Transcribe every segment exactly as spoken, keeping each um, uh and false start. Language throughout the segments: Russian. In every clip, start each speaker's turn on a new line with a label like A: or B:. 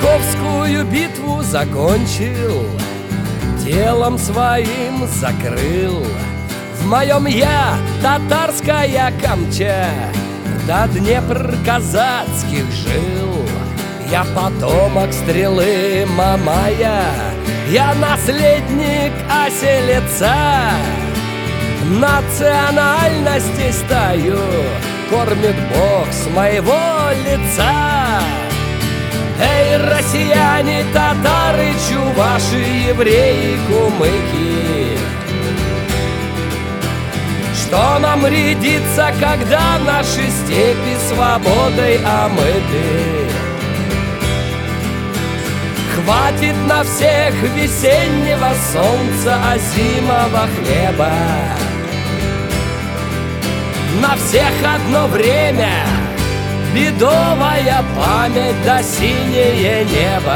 A: Куликовскую битву закончил, телом своим закрыл. В моем я татарская камча, до Днепр казацких жил. Я потомок стрелы Мамая, я наследник оселеца. Национальности стою кормит Бог с моего лица. Эй, россияне, татары, чуваши, евреи, кумыки, что нам рядится, когда наши степи свободой омыты? Хватит на всех весеннего солнца, а зимового хлеба. На всех одно время, бедовая память да синее небо.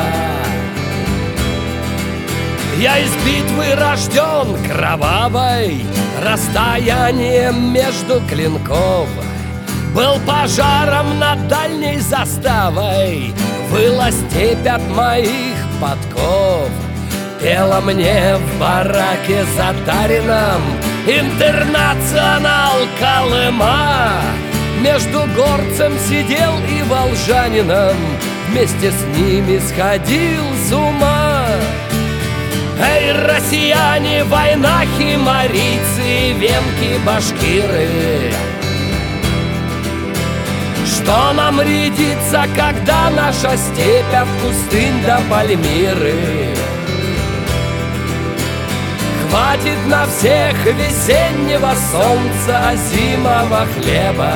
A: Я из битвы рожден кровавой, расстоянием между клинков. Был пожаром над дальней заставой, выла степь от моих подков. Пела мне в бараке затарином Интернационал Колыма. Между горцем сидел и волжанином, вместе с ними сходил с ума. Эй, россияне, войнахи, марийцы, венки, башкиры, что нам рядится, когда наша степь от пустынь до Пальмиры? Хватит на всех весеннего солнца, а зимового хлеба.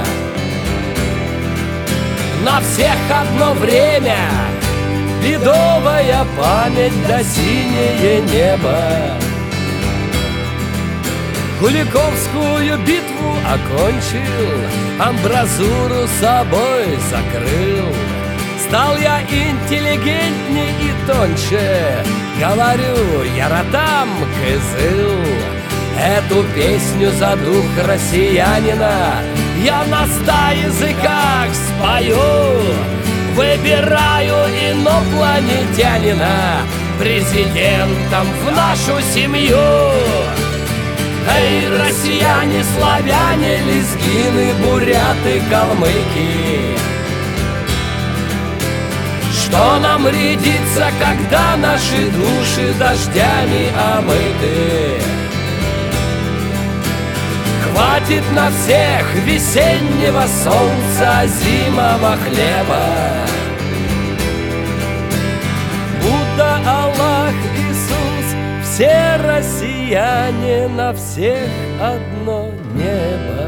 A: На всех одно время, бедовая память да синее небо. Куликовскую битву окончил, амбразуру собой закрыл. Стал я интеллигентней и тоньше, говорю, яратам кызыл. Эту песню за дух россиянина я на ста языках спою. Выбираю инопланетянина президентом в нашу семью. Эй, россияне, славяне, лезгины, буряты, калмыки, что нам рядится, когда наши души дождями омыты? Хватит на всех весеннего солнца, зимового хлеба. Будда, Аллах, Иисус, все россияне, на всех одно небо.